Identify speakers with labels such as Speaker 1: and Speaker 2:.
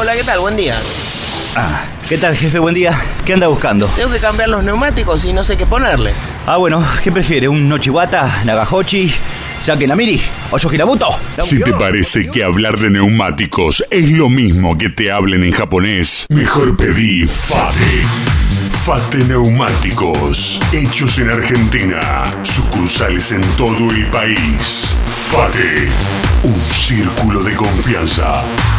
Speaker 1: Hola, ¿qué tal? Buen día.
Speaker 2: ¿Qué tal, jefe? Buen día. ¿Qué anda buscando?
Speaker 1: Tengo que cambiar los neumáticos y no sé qué ponerle.
Speaker 2: Bueno, ¿qué prefiere? ¿Un Nochiwata, Nagahochi, Sake Namiri o Shohirabuto?
Speaker 3: Si te parece que hablar de neumáticos es lo mismo que te hablen en japonés, mejor pedí Fate. Fate Neumáticos, hechos en Argentina, sucursales en todo el país. Fate, un círculo de confianza.